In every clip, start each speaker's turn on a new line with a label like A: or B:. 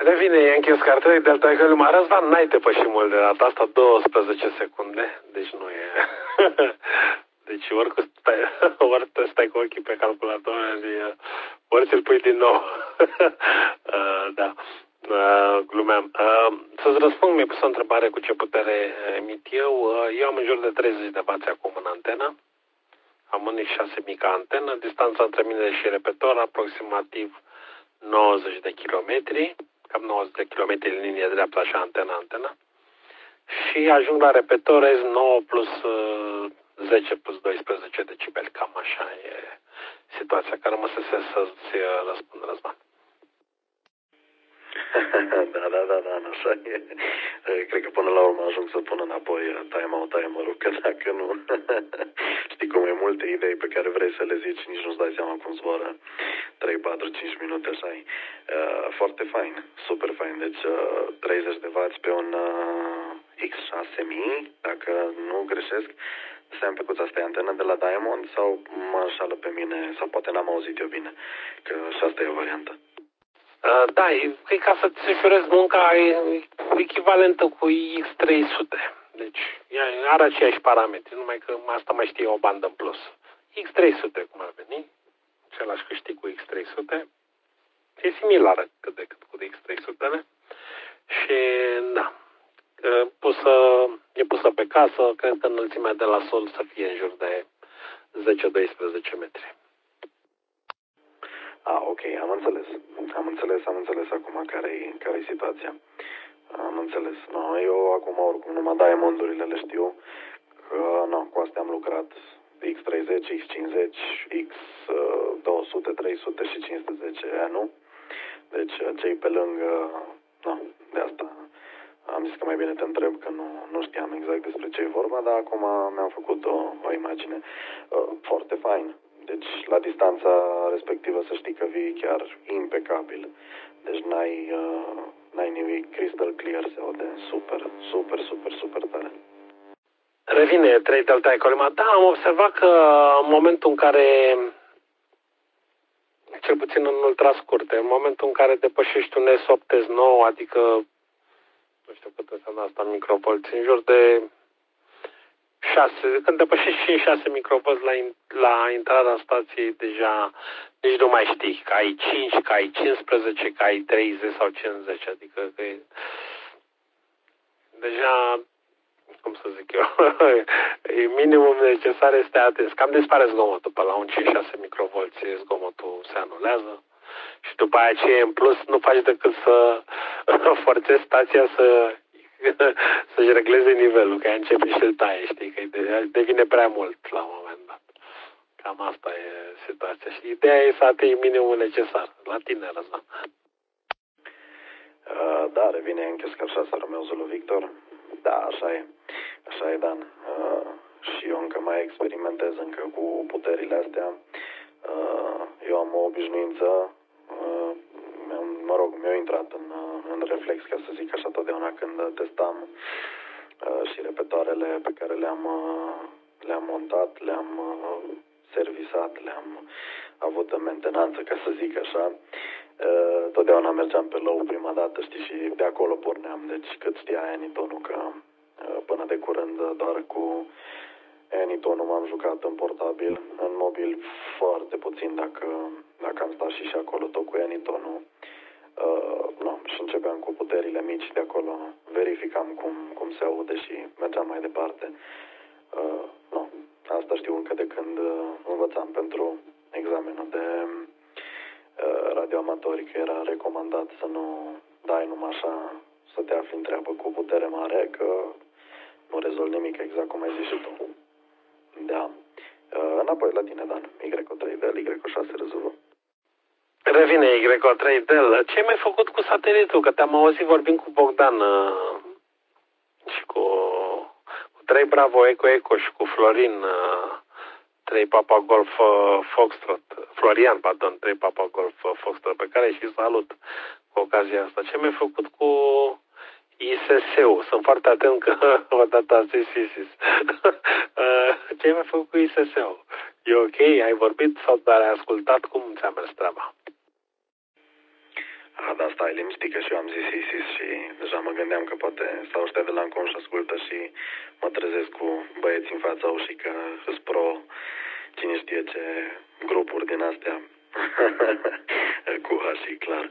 A: Revine Yankee Oscar 3, Delta Echo Lima. Răzvan, n-ai depășit mult de data asta, 12 secunde, deci nu e... Deci ori stai cu ochii pe calculator, ori ți-l pui din nou. Da, glumeam. Să-ți răspund, mi-ai pus o întrebare cu ce putere emit eu. Eu am în jur de 30 de W acum în antenă. Am unii 6.000 ca antenă. Distanța între mine și repetor aproximativ 90 de kilometri. Cam 90 de kilometri în linie dreaptă, așa, antena. Și ajung la repetor S9 plus 10 plus 12 decibeli. Cam așa e situația care rămăsese să-ți răspund, Răzvan.
B: Da, așa e. Cred că până la urmă ajung să pun înapoi timer-ul, că dacă nu, știi cum e, multe idei pe care vrei să le zici, nici nu-ți dai seama cum zboară 3, 4, 5 minute, așa e. Foarte fain, super fain. Deci 30 de W pe un X6000, dacă nu greșesc. Stai un pic, asta e antenă de la Diamond sau mă înșală pe mine, sau poate n-am auzit eu bine, că și asta e o variantă.
A: Da, cred ca să-ți ușurezi munca e echivalentă cu X300. Deci are aceiași parametri, numai că asta mai știe o bandă în plus. X300, cum ar veni, același câștig cu X300, e similară cât de cât cu X300-le. Și da, e pusă pe casă, cred că înălțimea de la sol să fie în jur de 10-12 metri.
B: Ok, am înțeles acum care-i situația. Am înțeles. No, eu acum oricum numai Diamond-urile le știu. Cu astea am lucrat X30, X50, X200, 300 și 510 nu? Deci cei pe lângă, de asta am zis că mai bine te întreb, că nu știam exact despre ce e vorba, dar acum mi-am făcut o imagine. Foarte fain. Deci la distanța respectivă să știi că vii chiar impecabil. Deci n-ai nimic, crystal clear, se aude super tare.
A: Revine 3 Delta Echo Lima. Da, am observat că în momentul în care, cel puțin în ultrascurte, în momentul în care depășești un S8, S9, adică, nu știu cât înseamnă asta în microvolți, în jur de 6, când depășești 5-6 microvolți la intrarea stației, deja nici nu mai știi că ai 5, că ai 15, că ai 30 sau 50, adică că e, deja, cum să zic eu, e minimum necesar este atins. Cam dispare zgomotul, pe la un 5-6 microvolți zgomotul se anulează și după aia ce e în plus nu faci decât să forțezi stația să-și regleze nivelul, că ea începe și îl taie, știi, că devine prea mult la un moment dat. Cam asta e situația și ideea e să atingi minimul necesar. La tine, Răzvan.
B: Da, revine Yankee Oscar 6 Romeo Zulu Victor. Da, așa e, Dan. Și eu încă mai experimentez încă cu puterile astea. Eu am o obișnuință, mi-a intrat în reflex, ca să zic așa, totdeauna când testam și repetoarele pe care le-am montat, le-am servisat, le-am avut în mentenanță, ca să zic așa. Totdeauna mergeam pe low prima dată, știi, și de acolo porneam. Deci cât știa Anytone-ul, că până de curând doar cu Anytone-ul m-am jucat în portabil, în mobil foarte puțin, dacă am stat și acolo tot cu Anytone-ul. Și începeam cu puterile mici de acolo, verificam cum se aude și mergeam mai departe. Asta știu încă de când învățam pentru examenul de radioamatori, că era recomandat să nu dai numai așa, să te afli în treabă cu putere mare, că nu rezolvi nimic, exact cum ai zis și tu. Da. Înapoi la tine, Dan. Y3Del, Y6 Rezulu.
A: Revine Y3Del. Ce mi-ai făcut cu satelitul? Că te-am auzit vorbind cu Bogdan și cu 3 Bravo Eco și cu Florin 3 Papa Golf Foxtrot, Florian, pardon, 3 Papa Golf Foxtrot, pe care și salut cu ocazia asta. Ce mi-ai făcut cu ISS-ul? Sunt foarte atent că odată a zis ISIS. Ce mi-ai făcut cu ISS-ul? E ok? Ai vorbit sau doar ai ascultat? Cum ți-a mers treaba?
B: Da, stai liniștit că și eu am zis Isis și deja mă gândeam că poate stau ăștia de la Ancon și ascultă și mă trezesc cu băieți în fața ușii că îs pro cine știe ce grupuri din astea. Cu Hashi, clar.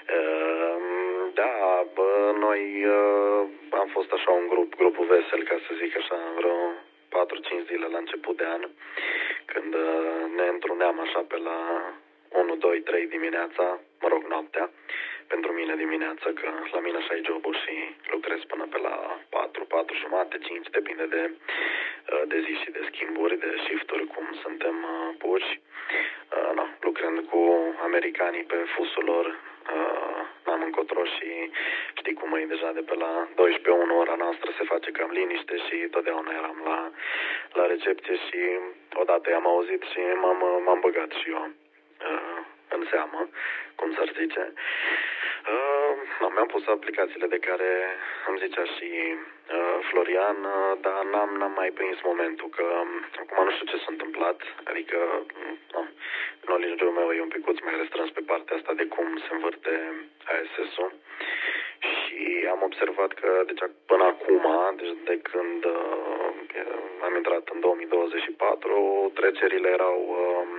B: Da, noi am fost așa un grupul vesel, ca să zic așa, vreo 4-5 zile la început de an, când ne întruneam așa pe la 1, 2, 3 dimineața, mă rog, noaptea, pentru mine dimineața, că la mine așa e jobul și lucrez până pe la 4, 4 jumate, 5, depinde de zi și de schimburi, de shift-uri, cum suntem puși. Lucrând cu americanii pe fusul lor, n-am încotro și știi cum e, deja de pe la 12-1 ora noastră se face cam liniște și totdeauna eram la recepție și odată i-am auzit și m-am băgat și eu în seamă, cum s-ar zice. Mi-am pus aplicațiile de care îmi zicea și Florian, dar n-am mai prins momentul, că acum nu știu ce s-a întâmplat, adică knowledge-ul meu e un picuț mai restrâns pe partea asta de cum se învârte ASS-ul și am observat că deci, până acum, deci de când am intrat în 2024, trecerile erau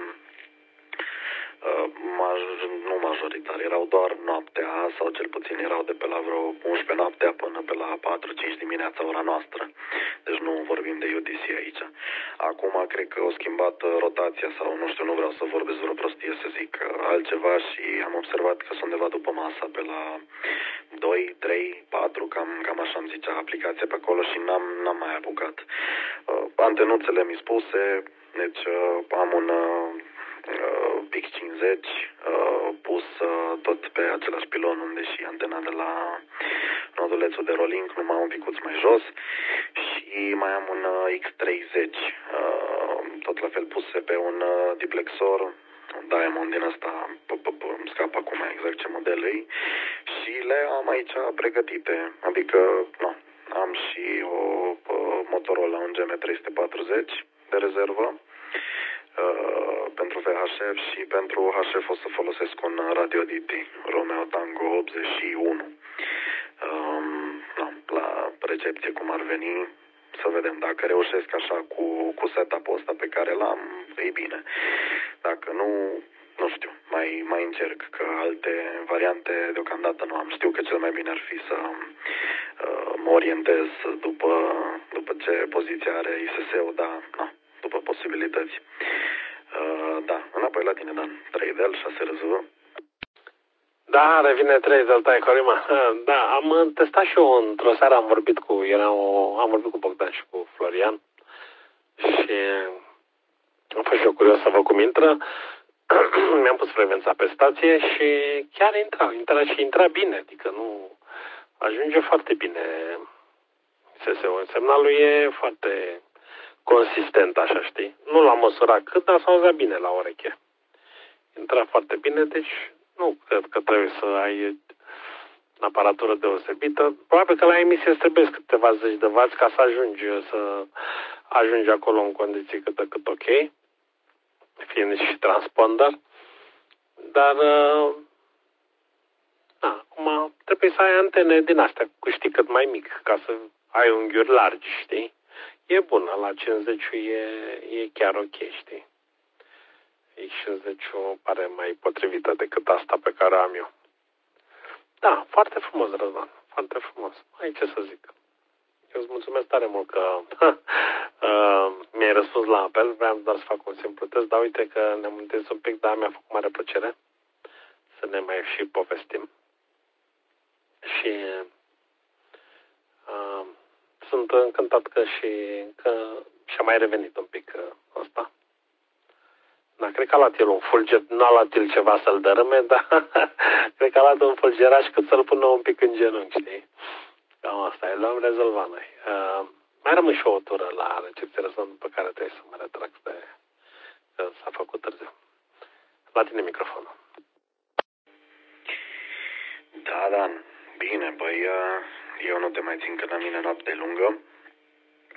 B: nu majoritari, erau doar noaptea sau cel puțin erau de pe la vreo 11 noaptea până pe la 4-5 dimineața ora noastră. Deci nu vorbim de UTC aici. Acum cred că au schimbat rotația sau nu știu, nu vreau să vorbesc vreo prostie să zic altceva și am observat că sunt undeva după masa pe la 2, 3, 4, cam așa îmi zicea aplicația pe acolo și n-am mai apucat. Antenuțele mi spuse, deci am un PIC 50 pus tot pe același pilon unde și antena de la nodulețul de rolling, numai un picuț mai jos și mai am un X30 tot la fel pus pe un diplexor, un Diamond din ăsta, îmi scap acum exact ce model e și le am aici pregătite, adică am și o Motorola, un GM340 de rezervă pentru VHF și pentru HF o să folosesc un Radio DT Romeo Tango 81 la recepție cum ar veni, să vedem dacă reușesc așa cu setup-ul ăsta pe care l-am, e bine, dacă nu știu, mai încerc, că alte variante deocamdată nu am. Știu că cel mai bine ar fi să mă orientez după ce poziție are ISS-ul, dar după posibilități. Da, înapoi la tine, Dan. 3DL, 6 RZV.
A: Da, revine 3DL, tai Corima. Da, am testat și eu într-o seară, am vorbit cu Bogdan și cu Florian și am fost și eu curios să văd cum intră. Mi-am pus frecvența pe stație și chiar intra bine, adică nu ajunge foarte bine. Semnalul e foarte consistent, așa, știi? Nu l-am măsurat cât, dar s-a auzit bine la ureche. Intra foarte bine, deci nu cred că trebuie să ai aparatură deosebită. Probabil că la emisie îți trebuie câteva zeci de wați ca să ajungi acolo în condiții cât de cât ok, fiind și transponder. Dar acum trebuie să ai antene din astea, știi, cât mai mic, ca să ai unghiuri largi, știi? E bună, la 50 e chiar ok, știi? X50 pare mai potrivită decât asta pe care o am eu. Da, foarte frumos, Răzvan, foarte frumos. Ai ce să zic. Eu îți mulțumesc tare mult că mi-ai răspuns la apel, vreau doar să fac un simplu test, dar uite că ne-am întins un pic, dar mi-a făcut mare plăcere să ne mai și povestim. Și sunt încântat că și-a mai revenit un pic ăsta. Da, cred că a luat el un fulger, nu a luat el ceva să-l dărâme, dar cred că a luat un fulgeraș cât să-l pună un pic în genunchi, știi? Cam asta e, l-am rezolvat noi. Mai rămân și o tură la recepție, după care trebuie să mă retrag, că s-a făcut târziu. La tine microfonul.
B: Da, Dan. Bine, băi, eu nu te mai țin că la mine noapte lungă.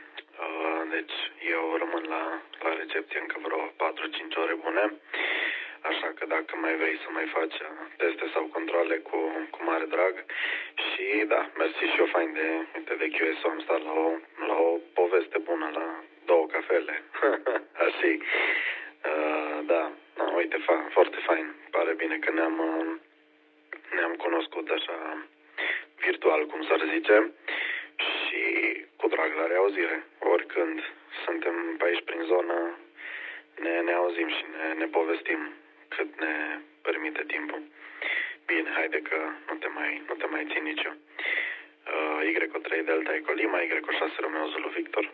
B: Deci eu rămân la recepție încă vreo 4-5 ore bune. așa că dacă mai vrei să mai faci teste sau controle cu mare drag. Și da, mersi și eu fain de QSO, am stat la o poveste bună, la 2 cafele. Așa. Da, uite, foarte fain. Pare bine că ne-am cunoscut așa virtual, cum s-ar zice, și cu drag la reauzire. Oricând suntem pe aici prin zonă, ne auzim și ne povestim cât ne permite timpul. Bine, haide că nu te mai țin nici eu. Y3 Delta Eco Lima, Y6 Romeo Zulu Victor.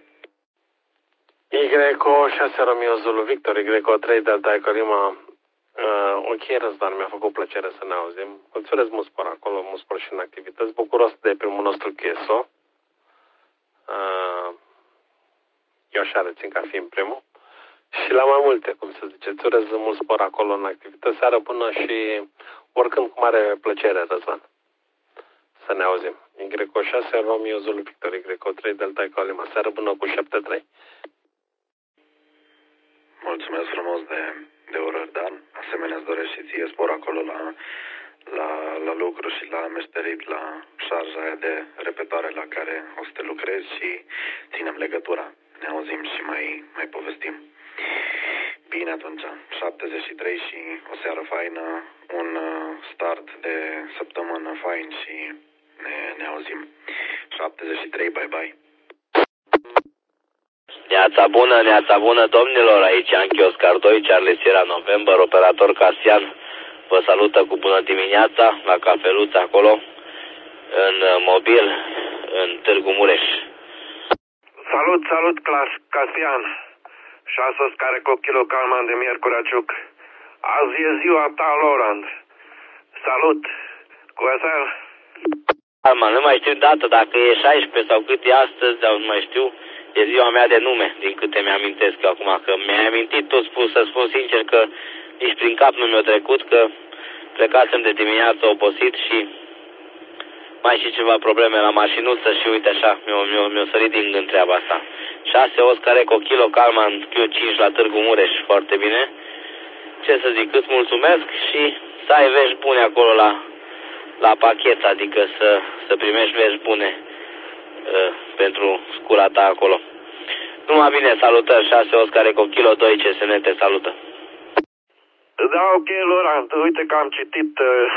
A: Y6 Romeo Zulu Victor, Y3 Delta Eco Lima. Ok, Răzvan, mi-a făcut plăcere să ne auzim. Îți urez mult spor acolo, mult spor și în activități. Bucuros de primul nostru QSO. Eu așa rețin ca fiind primul. Și la mai multe, cum să zice, îți urez mult spor acolo în activități. Seară bună și oricând cu mare plăcere, Răzvan. Să ne auzim. Y6 Romeo Zulu Victor, Y3 Delta Eco Lima. Seară bună cu 7-3.
B: Mulțumesc frumos de urări, Dan. Asemenea, îți doresc și ție spor acolo la lucru și la meșterit, la șarja aia de repetare la care o să te lucrezi și ținem legătura. Ne auzim și mai povestim. Bine atunci, 73 și o seară faină, un start de săptămână fain și ne auzim. 73, bye-bye.
C: Neața bună, domnilor, aici Anchi Oscar 2, Charlie Sierra November, operator Casian. Vă salută cu bună dimineața la cafeluță acolo, în mobil, în Târgu Mureș.
D: Salut, Casian. 6 Oscar cu kilo Calman de Miercurea Ciuc. Azi e ziua ta, Laurent. Salut. Cu asta?
C: Calman, nu mai știu data, dacă e 16 sau cât e astăzi, dar nu mai știu. E ziua mea de nume, din câte mi-amintesc eu acum, că mi-ai amintit tot să spun sincer că nici prin cap nu mi-a trecut, că plecasem de dimineață obosit și mai și ceva probleme la mașinuță și uite așa, mi-a sărit din gând treaba asta. 6 Oscar Eco Kilo Calman Q5 la Târgu Mureș, foarte bine. Ce să zic, îți mulțumesc și să ai vești bune acolo la pachet, adică să primești vești bune pentru scura ta acolo. Numai bine, salutări, 6 Oscar Eco Kilo 2 CSN te salută.
D: Da, ok, Laurent, uite că am citit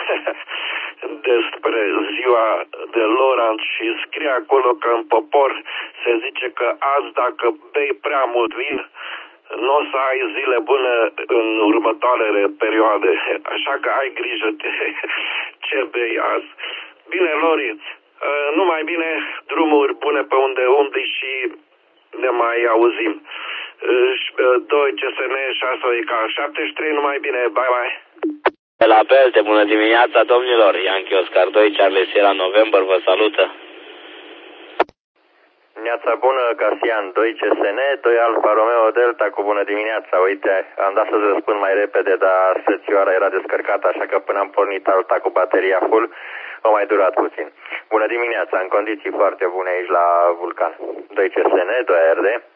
D: despre ziua de Laurent și scrie acolo că în popor se zice că azi dacă bei prea mult vin, nu o să ai zile bune în următoarele perioade, așa că ai grijă de ce bei azi. Bine, Lori, numai bine, drumuri bune pe unde umbli și ne mai auzim. 2 CSN 6 IK 73, numai bine, bye.
C: La fel, de bună dimineața, domnilor, Yankee Oscar 2, Charlie Sierra November, vă salută.
E: Neața bună, Casian 2 CSN, 2 Alfa Romeo Delta, cu bună dimineața. Uite, am dat să-ți răspund mai repede, dar secțioara era descărcată, așa că până am pornit alta cu bateria full, a mai durat puțin. Bună dimineața, în condiții foarte bune aici la Vulcan. 2 CSN, 2 ARD.